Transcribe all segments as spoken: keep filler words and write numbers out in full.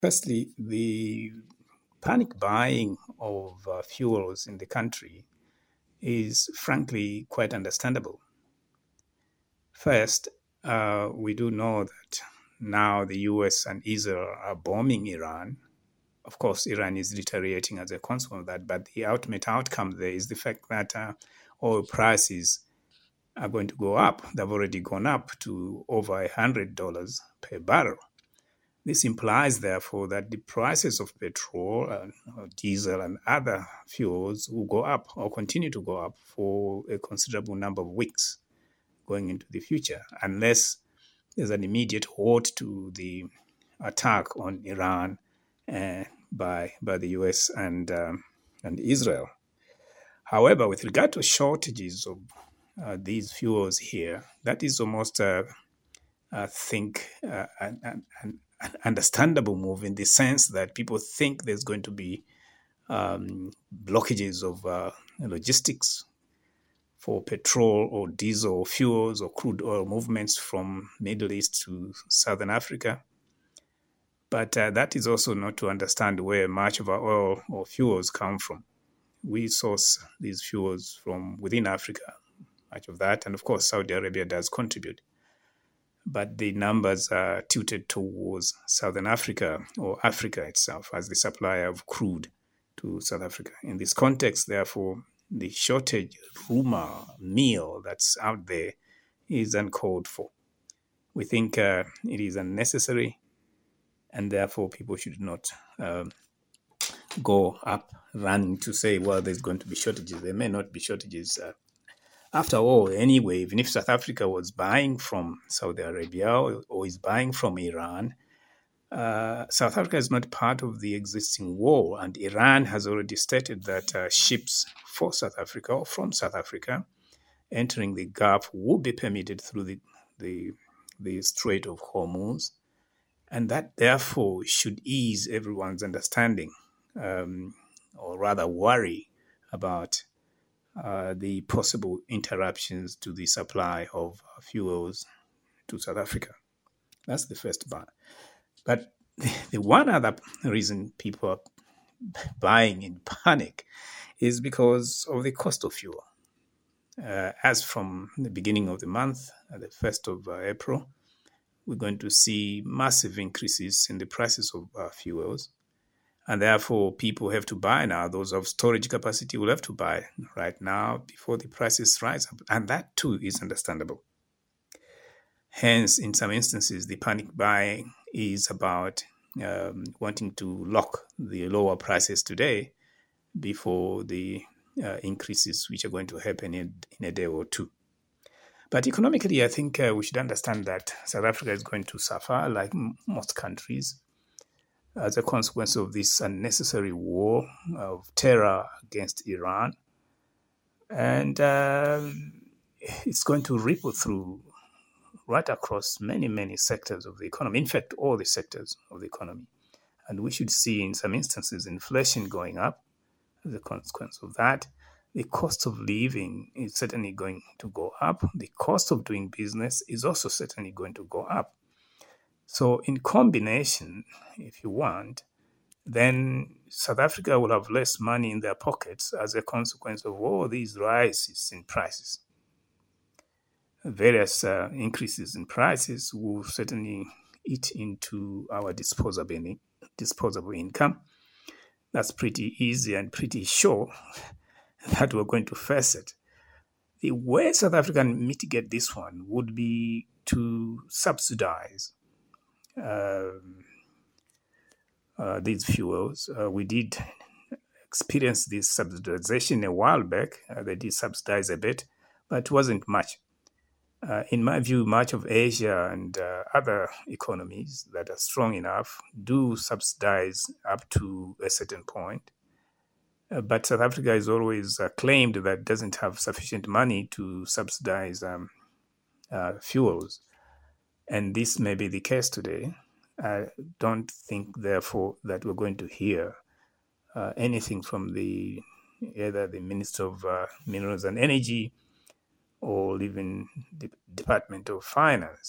Firstly, the panic buying of uh, fuels in the country is frankly quite understandable. First, uh, we do know that now the U S and Israel are bombing Iran. Of course, Iran is deteriorating as a consequence of that, but the ultimate outcome there is the fact that uh, oil prices are going to go up. They've already gone up to over one hundred dollars per barrel. This implies, therefore, that the prices of petrol, and uh, diesel, and other fuels will go up or continue to go up for a considerable number of weeks going into the future, unless there's an immediate halt to the attack on Iran uh, by by the U S and um, and Israel. However, with regard to shortages of uh, these fuels here, that is almost, uh, I think, uh, an, an, an understandable move in the sense that people think there's going to be um, blockages of uh, logistics for petrol or diesel or fuels or crude oil movements from Middle East to Southern Africa. But uh, that is also not to understand where much of our oil or fuels come from. We source these fuels from within Africa, much of that. And of course, Saudi Arabia does contribute. But the numbers are tilted towards Southern Africa or Africa itself as the supplier of crude to South Africa. In this context, therefore, the shortage rumor mill that's out there is uncalled for. We think uh, it is unnecessary, and therefore people should not um, go up running to say, well, there's going to be shortages. There may not be shortages. Uh, after all, anyway, even if South Africa was buying from Saudi Arabia or, or is buying from Iran, uh, South Africa is not part of the existing war, and Iran has already stated that uh, ships for South Africa or from South Africa entering the Gulf will be permitted through the, the, the Strait of Hormuz, and that therefore should ease everyone's understanding, um, or rather worry about uh, the possible interruptions to the supply of fuels to South Africa. That's the first part. But the one other reason people are buying in panic is because of the cost of fuel. Uh, as from the beginning of the month, uh, the first of uh, April, we're going to see massive increases in the prices of uh, fuels. And therefore, people have to buy now. Those of storage capacity will have to buy right now before the prices rise up. And that too is understandable. Hence, in some instances, the panic buying is about um, wanting to lock the lower prices today before the uh, increases which are going to happen in, in a day or two. But economically, I think uh, we should understand that South Africa is going to suffer, like m- most countries, as a consequence of this unnecessary war of terror against Iran. And uh, it's going to ripple through right across many, many sectors of the economy. In fact, all the sectors of the economy. And we should see, in some instances, inflation going up as a consequence of that. The cost of living is certainly going to go up. The cost of doing business is also certainly going to go up. So in combination, if you want, then South Africa will have less money in their pockets as a consequence of all these rises in prices. Various uh, increases in prices will certainly eat into our disposable, in- disposable income. That's pretty easy and pretty sure that we're going to face it. The way South Africa can mitigate this one would be to subsidize um, uh, these fuels. Uh, we did experience this subsidization a while back. Uh, they did subsidize a bit, but it wasn't much. Uh, in my view, much of Asia and uh, other economies that are strong enough do subsidize up to a certain point. Uh, but South Africa is always uh, claimed that it doesn't have sufficient money to subsidize um, uh, fuels. And this may be the case today. I don't think, therefore, that we're going to hear uh, anything from the either the Minister of uh, Minerals and Energy or even the Department of Finance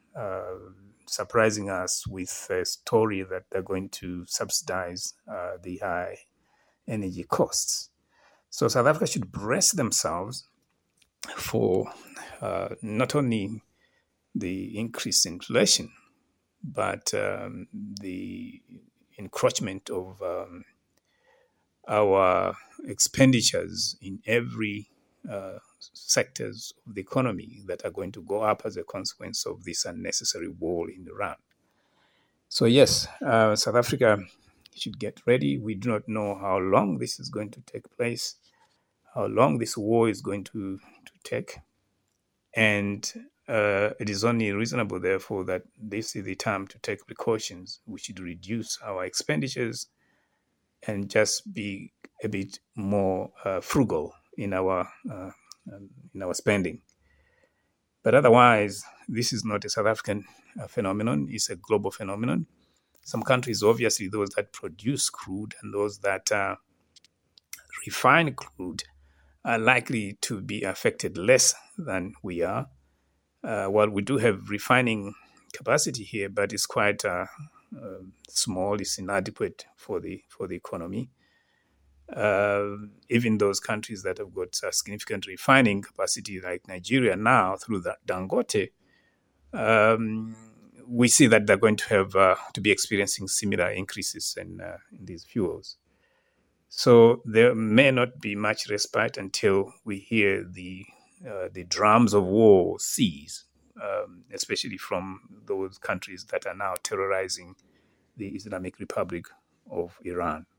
uh, surprising us with a story that they're going to subsidize uh, the high energy costs. So South Africa should brace themselves for uh, not only the increased inflation, but um, the encroachment of um, our expenditures in every uh, sectors of the economy that are going to go up as a consequence of this unnecessary war in Iran. So yes, uh, South Africa should get ready. We do not know how long this is going to take place, how long this war is going to, to take. And uh, it is only reasonable, therefore, that this is the time to take precautions. We should reduce our expenditures and just be a bit more uh, frugal in our uh, in our spending. But otherwise, this is not a South African uh, phenomenon; it's a global phenomenon. Some countries, obviously, those that produce crude and those that uh, refine crude, are likely to be affected less than we are. Uh, while we do have refining capacity here, but it's quite uh, uh, small. It's inadequate for the for the economy. Uh, even those countries that have got a significant refining capacity, like Nigeria now through the Dangote, um, we see that they're going to have uh, to be experiencing similar increases in, uh, in these fuels. So there may not be much respite until we hear the uh, the drums of war cease, um, especially from those countries that are now terrorizing the Islamic Republic of Iran.